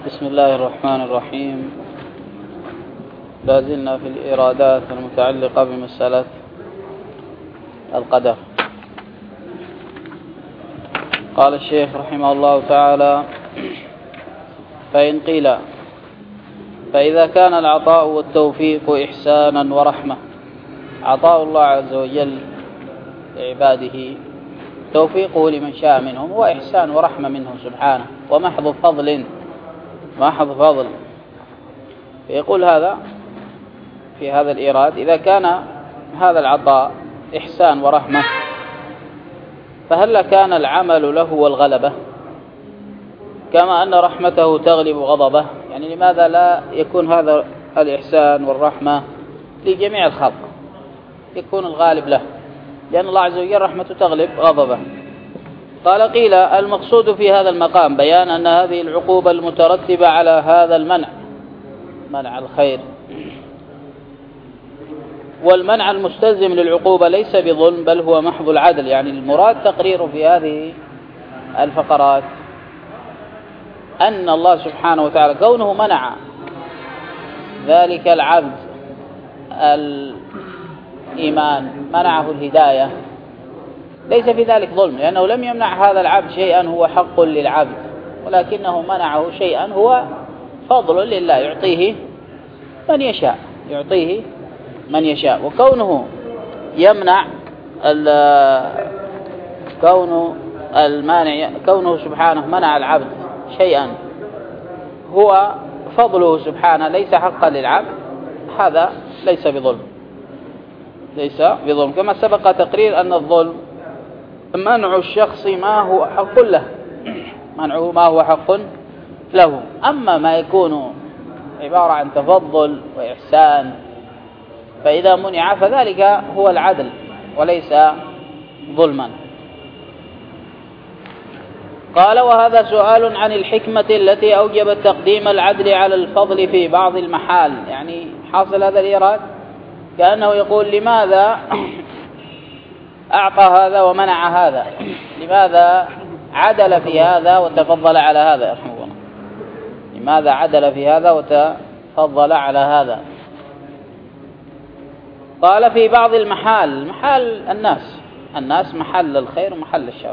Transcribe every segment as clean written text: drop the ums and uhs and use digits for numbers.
بسم الله الرحمن الرحيم. لازلنا في الإرادات المتعلقة بمسألة القدر. قال الشيخ رحمه الله تعالى: فإن قيل فإذا كان العطاء والتوفيق إحسانا ورحمة، عطاء الله عز وجل لعباده، توفيقه لمن شاء منهم، وإحسان ورحمة منه سبحانه، ومحض فضل. فيقول هذا في هذا الإيراد: إذا كان هذا العطاء إحسان ورحمة، فهل كان العمل له والغلبة، كما أن رحمته تغلب غضبه؟ يعني لماذا لا يكون هذا الإحسان والرحمة لجميع الخلق، يكون الغالب له، لأن الله عز وجل رحمته تغلب غضبه. قال: قيل المقصود في هذا المقام بيان أن هذه العقوبة المترتبة على هذا المنع، منع الخير، والمنع المستلزم للعقوبة ليس بظلم بل هو محض العدل. يعني المراد تقرير في هذه الفقرات أن الله سبحانه وتعالى كونه منع ذلك العبد الإيمان، منعه الهداية، ليس في ذلك ظلم، لأنه لم يمنع هذا العبد شيئا هو حق للعبد، ولكنه منعه شيئا هو فضل لله يعطيه من يشاء. وكونه يمنع كونه سبحانه منع العبد شيئا هو فضله سبحانه ليس حقا للعبد، هذا ليس بظلم، كما سبق تقرير أن الظلم منع الشخص ما هو حق له، منعه ما هو حق له. أما ما يكون عبارة عن تفضل وإحسان فإذا منع فذلك هو العدل وليس ظلما. قال: وهذا سؤال عن الحكمة التي أوجبت تقديم العدل على الفضل في بعض المحال. يعني حاصل هذا الإيراد كأنه يقول: لماذا أعطى هذا ومنع هذا؟ لماذا عدل في هذا وتفضل على هذا؟ رحمه الله، لماذا عدل في هذا وتفضل على هذا؟ قال: في بعض المحال الناس محل الخير ومحل الشر.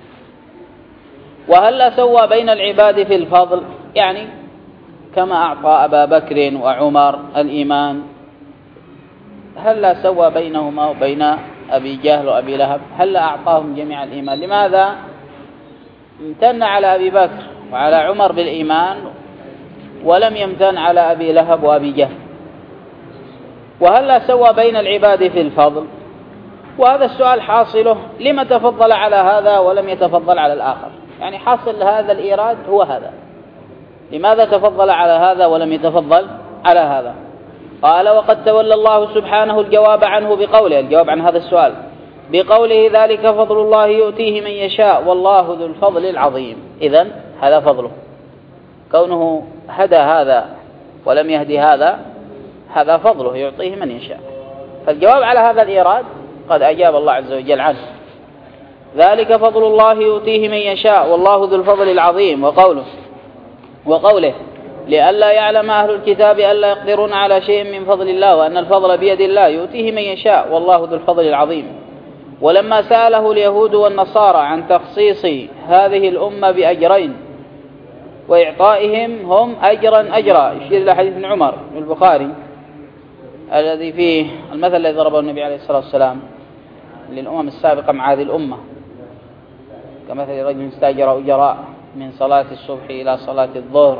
وهل سوى بين العباد في الفضل؟ يعني كما أعطى أبا بكر وعمر الإيمان، هل سوى بينهما وبين أبي جهل وأبي لهب؟ هل أعطاهم جميع الإيمان؟ لماذا امتن على أبي بكر وعلى عمر بالإيمان ولم يمتن على أبي لهب وأبي جهل؟ وهل سوى بين العباد في الفضل؟ وهذا السؤال حاصله: لما تفضل على هذا ولم يتفضل على الآخر؟ يعني حاصل هذا الإيراد هو هذا: لماذا تفضل على هذا ولم يتفضل على هذا؟ قال: وقد تولى الله سبحانه الجواب عنه بقوله، الجواب عن هذا السؤال بقوله: ذلك فضل الله يؤتيه من يشاء والله ذو الفضل العظيم. إذن هذا فضله، كونه هدى هذا ولم يهدي هذا فضله يعطيه من يشاء. فالجواب على هذا الإيراد قد أجاب الله عز وجل عنه: ذلك فضل الله يؤتيه من يشاء والله ذو الفضل العظيم. وقوله: لئلا يعلم أهل الكتاب ألا يقدرون على شيء من فضل الله وأن الفضل بيد الله يؤتيه من يشاء والله ذو الفضل العظيم. ولما سأله اليهود والنصارى عن تخصيص هذه الأمة بأجرين وإعطائهم هم أجرا يشير إلى حديث ابن عمر في البخاري الذي فيه المثل الذي ضربه النبي عليه الصلاة والسلام للأمم السابقة مع هذه الأمة، كمثل رجل استأجر أجراء من صلاة الصبح إلى صلاة الظهر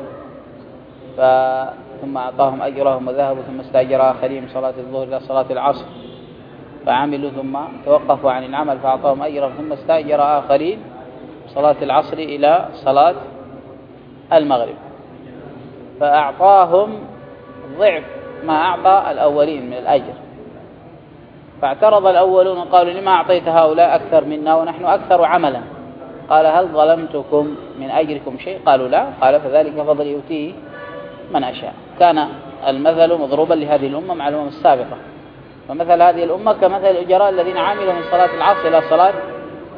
ثم أعطاهم أجرهم وذهبوا، ثم استأجر آخرين من صلاة الظهر إلى صلاة العصر فعملوا ثم توقفوا عن العمل فأعطاهم أجرهم، ثم استأجر آخرين صلاة العصر إلى صلاة المغرب فأعطاهم ضعف ما أعطى الأولين من الأجر. فاعترض الأولون وقالوا: لما أعطيت هؤلاء أكثر منا ونحن أكثر عملا؟ قال: هل ظلمتكم من أجركم شيء؟ قالوا: لا. قال: فذلك فضل يؤتيه من أشاء. كان المثل مضروبا لهذه الأمة مع الأمم السابقة، فمثل هذه الأمة كمثل الأجراء الذين عملوا من صلاة العصر إلى صلاة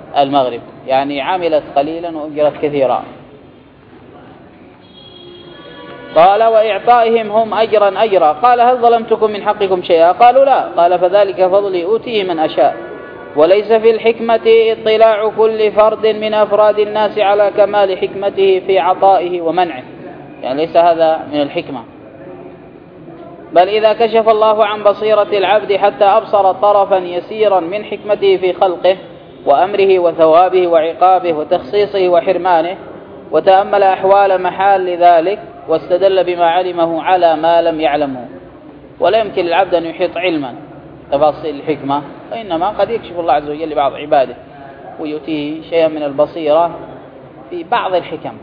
المغرب، يعني عملت قليلا وأجرت كثيرا. قال وإعطائهم هم أجرا أجرا. قال هل ظلمتكم من حقكم شيئا؟ قالوا لا. قال فذلك فضلي أوتيه من أشاء وليس في الحكمة اطلاع كل فرد من أفراد الناس على كمال حكمته في عطائه ومنعه، يعني ليس هذا من الحكمة. بل إذا كشف الله عن بصيرة العبد حتى أبصر طرفا يسيرا من حكمته في خلقه وأمره وثوابه وعقابه وتخصيصه وحرمانه، وتأمل أحوال محال ذلك واستدل بما علمه على ما لم يعلمه. ولا يمكن للعبد أن يحيط علما تفاصيل الحكمة، وإنما قد يكشف الله عز وجل لبعض عباده ويؤتيه شيئا من البصيرة في بعض الحكم.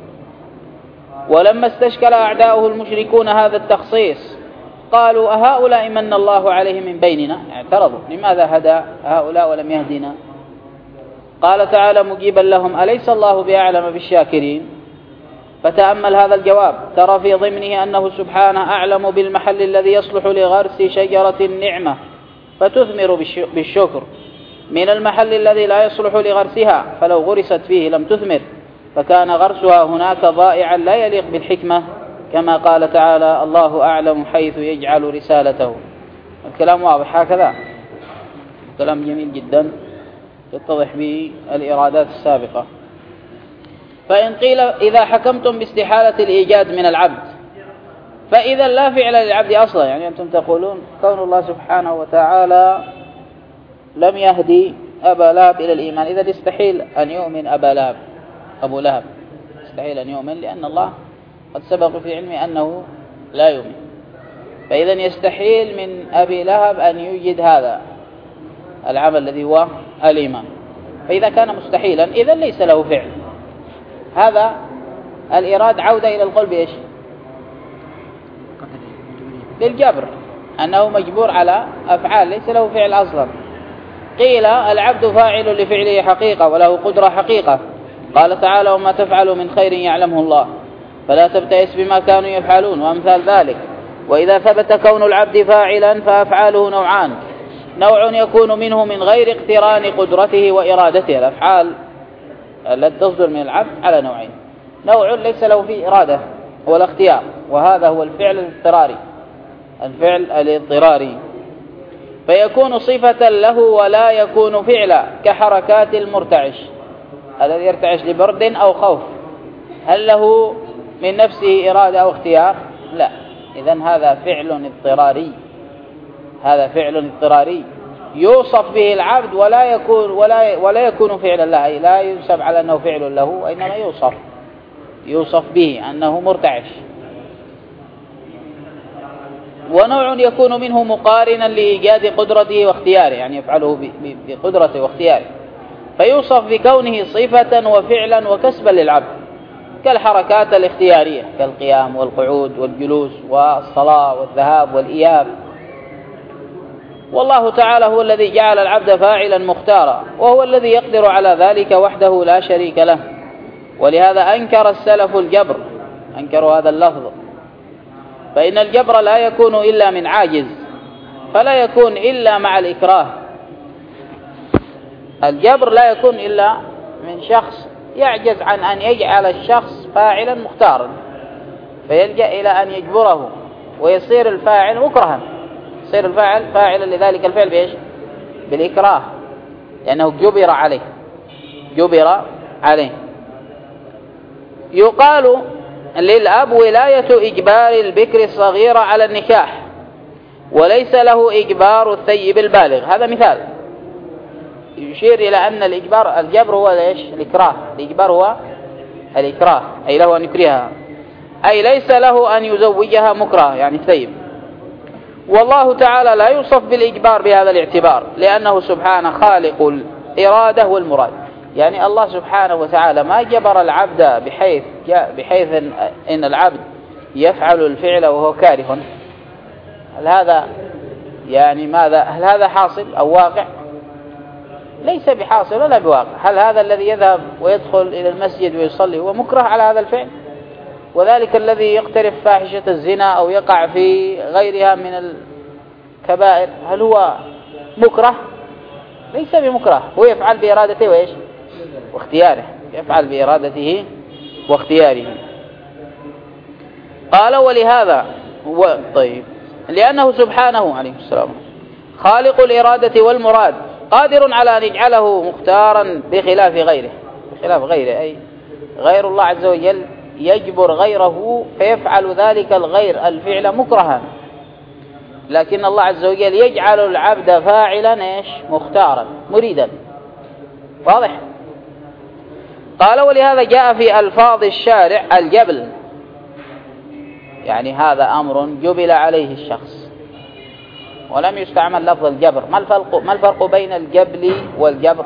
ولما استشكل أعداؤه المشركون هذا التخصيص قالوا أهؤلاء من الله عليهم من بيننا؟ اعترضوا لماذا هدى هؤلاء ولم يهدنا؟ قال تعالى مجيبا لهم أليس الله بأعلم بالشاكرين؟ فتأمل هذا الجواب ترى في ضمنه أنه سبحانه أعلم بالمحل الذي يصلح لغرس شجرة النعمة فتثمر بالشكر من المحل الذي لا يصلح لغرسها فلو غرست فيه لم تثمر، فكان غرسها هناك ضائعا لا يليق بالحكمة، كما قال تعالى الله أعلم حيث يجعل رسالته. الكلام واضح هكذا، كلام جميل جدا يتضح به الإرادات السابقة. فإن قيل إذا حكمتم باستحالة الإيجاد من العبد فإذا لا فعل للعبد أصلا، يعني أنتم تقولون كون الله سبحانه وتعالى لم يهدي أبا لهب إلى الإيمان، إذا يستحيل أن يؤمن أبو لهب يستحيل أن يؤمن، لأن الله قد سبق في علمه أنه لا يؤمن، فإذا يستحيل من أبي لهب أن يوجد هذا العمل الذي هو الإيمان. فإذا كان مستحيلا إذا ليس له فعل. هذا الإراد عودة إلى القول بإيش؟ بالجبر، أنه مجبور على أفعال ليس له فعل أصلا. قيل العبد فاعل لفعله حقيقة وله قدرة حقيقة، قال تعالى وما تفعلوا من خير يعلمه الله فلا تبتئس بما كانوا يفعلون وأمثال ذلك. وإذا ثبت كون العبد فاعلا فأفعاله نوعان، نوع يكون منه من غير اقتران قدرته وإرادته، الأفعال التي تصدر من العبد على نوعين، نوع ليس له فيه إرادة هو الاختيار، وهذا هو الفعل الاضطراري فيكون صفة له ولا يكون فعلا، كحركات المرتعش الذي يرتعش لبرد أو خوف، هل له من نفسه إرادة أو اختيار؟ لا. إذن هذا فعل اضطراري يوصف به العبد ولا يكون فعلا له، لا ينسب على أنه فعل له، وإنما يوصف به أنه مرتعش. ونوع يكون منه مقارنا لإيجاد قدرته واختياره، يعني يفعله بقدرته واختياره، فيوصف بكونه صفة وفعلا وكسبا للعبد، كالحركات الاختيارية كالقيام والقعود والجلوس والصلاة والذهاب والإياب. والله تعالى هو الذي جعل العبد فاعلا مختارا، وهو الذي يقدر على ذلك وحده لا شريك له. ولهذا أنكر السلف الجبر، أنكروا هذا اللفظ، فإن الجبر لا يكون إلا من عاجز، فلا يكون إلا مع الإكراه. الجبر لا يكون إلا من شخص يعجز عن أن يجعل الشخص فاعلا مختارا، فيلجأ إلى أن يجبره ويصير الفاعل مكرها، يصير الفاعل فاعلا لذلك الفعل بإيش؟ بالإكراه، لأنه جبر عليه. يقال للأب ولاية إجبار البكر الصغيرة على النكاح، وليس له إجبار الثيب البالغ. هذا مثال يشير إلى أن الجبر هو إيش؟ الإكراه. الإجبار هو الإكراه، أي له أن يكرهها، أي ليس له أن يزوجها مكره، يعني الثيب. والله تعالى لا يوصف بالإجبار بهذا الاعتبار، لأنه سبحانه خالق الإرادة والمراد، يعني الله سبحانه وتعالى ما جبر العبد بحيث إن العبد يفعل الفعل وهو كاره. هل هذا حاصل أو واقع؟ ليس بحاصل ولا بواقع. هل هذا الذي يذهب ويدخل إلى المسجد ويصلي هو مكره على هذا الفعل؟ وذلك الذي يقترف فاحشة الزنا أو يقع في غيرها من الكبائر هل هو مكره؟ ليس بمكره، هو يفعل بإرادته وإيش؟ واختياره، يفعل بإرادته واختياره. قال ولهذا طيب لأنه سبحانه عليه السلام خالق الإرادة والمراد قادر على أن يجعله مختارا بخلاف غيره، بخلاف غيره أي غير الله عز وجل يجبر غيره فيفعل ذلك الغير الفعل مكرها، لكن الله عز وجل يجعل العبد فاعلا ايش؟ مختارا مريدا. واضح؟ قال ولهذا جاء في ألفاظ الشارع الجبل، يعني هذا أمر جبل عليه الشخص، ولم يستعمل لفظ الجبر. ما الفرق بين الجبل والجبر؟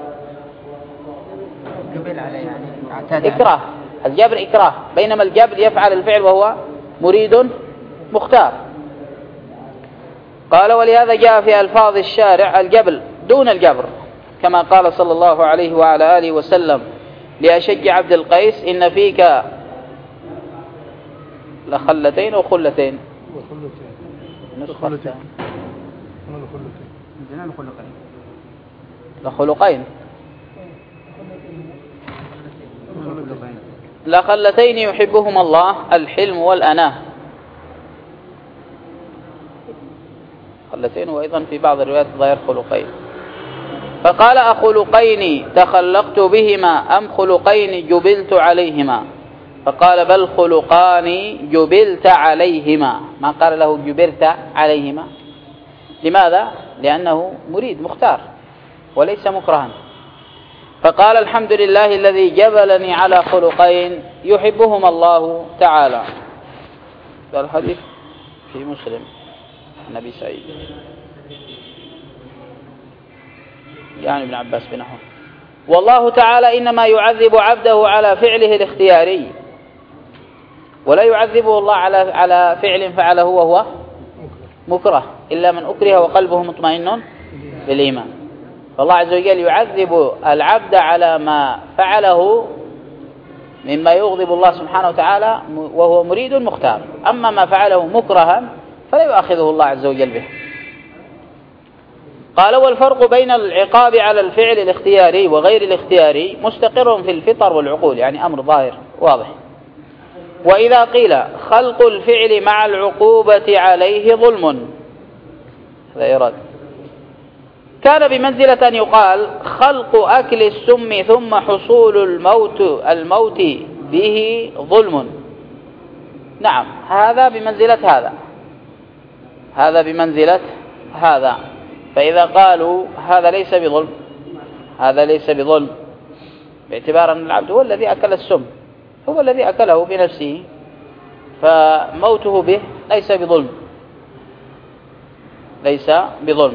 جبل عليه يعني إكراه، الجبر إكراه، بينما الجبل يفعل الفعل وهو مريد مختار. قال ولهذا جاء في ألفاظ الشارع الجبل دون الجبر، كما قال صلى الله عليه وعلى آله وسلم لأشج عبد القيس إن فيك لخلتين أو خلتين لخلقين لخلتين يحبهما الله الحلم والأناه، خلتين، وأيضا في بعض الروايات غير خلقين. فقال أخلقين تخلقت بهما أم خلقين جبلت عليهما؟ فقال بل خلقان جبلت عليهما، ما قال له جبلت عليهما. لماذا؟ لأنه مريد مختار وليس مكرها. فقال الحمد لله الذي جبلني على خلقين يحبهما الله تعالى. الحديث في مسلم النبي سعيد يعني ابن عباس بنحو. والله تعالى إنما يعذب عبده على فعله الاختياري، ولا يعذبه الله على فعل فعله وهو مكره، إلا من أكره وقلبه مطمئن بالإيمان. فالله عز وجل يعذب العبد على ما فعله مما يغضب الله سبحانه وتعالى وهو مريد مختار، أما ما فعله مكرها فلا يؤاخذه الله عز وجل به. قال والفرق بين العقاب على الفعل الاختياري وغير الاختياري مستقر في الفطر والعقول، يعني أمر ظاهر واضح. وإذا قيل خلق الفعل مع العقوبة عليه ظلم، هذا إرادة، كان بمنزلة أن يقال خلق أكل السم ثم حصول الموت به ظلم. نعم، هذا بمنزلة هذا بمنزلة هذا. فإذا قالوا هذا ليس بظلم، هذا ليس بظلم، باعتبار أن العبد هو الذي أكل السم، هو الذي أكله بنفسه، فموته به ليس بظلم، ليس بظلم.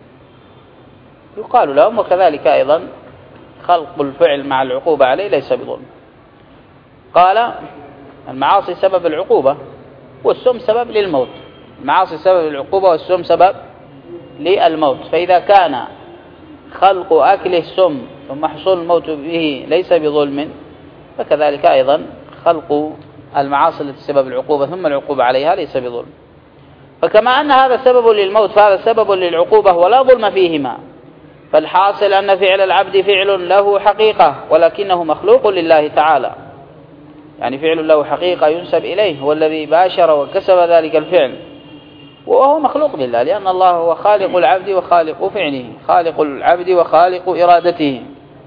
يقال لهم وكذلك أيضا خلق الفعل مع العقوبة عليه ليس بظلم. قال المعاصي سبب العقوبة والسم سبب للموت، المعاصي سبب العقوبة والسم سبب للموت. فإذا كان خلق أكل السم ثم حصول الموت به ليس بظلم، فكذلك أيضا خلق المعاصي التي سبب العقوبة ثم العقوبة عليها ليس بظلم. فكما أن هذا سبب للموت فهذا سبب للعقوبة ولا ظلم فيهما. فالحاصل أن فعل العبد فعل له حقيقة ولكنه مخلوق لله تعالى، يعني فعل له حقيقة ينسب إليه، هو الذي باشر وكسب ذلك الفعل، وهو مخلوق لله، لأن الله هو خالق العبد وخالق فعله، خالق العبد وخالق إرادته.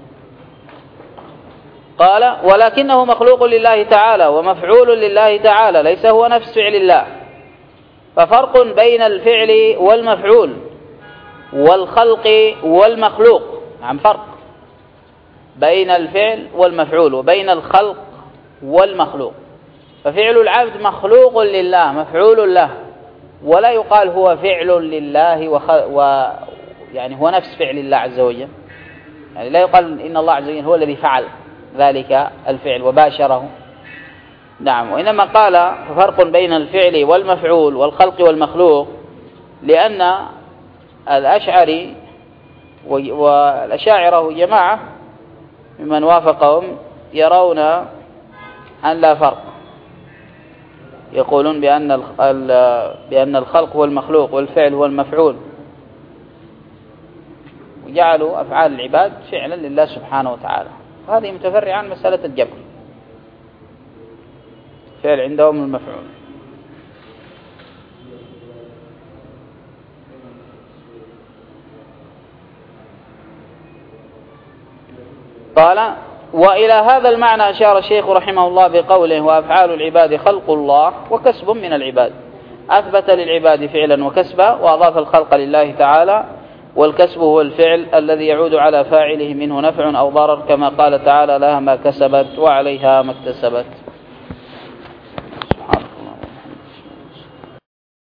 قال ولكنه مخلوق لله تعالى ومفعول لله تعالى، ليس هو نفس فعل الله. ففرق بين الفعل والمفعول والخلق والمخلوق، نعم فرق بين الفعل والمفعول وبين الخلق والمخلوق. ففعل العبد مخلوق لله مفعول له، ولا يقال هو فعل لله يعني هو نفس فعل الله عز وجل، يعني لا يقال إن الله عز وجل هو الذي فعل ذلك الفعل وباشره. نعم، وإنما قال فرق بين الفعل والمفعول والخلق والمخلوق، لأن الأشعري والأشاعرة جماعة ممن وافقهم يرون أن لا فرق، يقولون بأن الخلق هو المخلوق والفعل هو المفعول، وجعلوا أفعال العباد فعلا لله سبحانه وتعالى. هذه متفرعة عن مسألة الجبر، فعل عندهم المفعول قال: وإلى هذا المعنى أشار الشيخ رحمه الله بقوله: وأفعال العباد خلق الله وكسب من العباد. أثبت للعباد فعلا وكسبا، وأضاف الخلق لله تعالى، والكسب هو الفعل الذي يعود على فاعله منه نفع أو ضرر، كما قال تعالى: لها ما كسبت وعليها ما اكتسبت.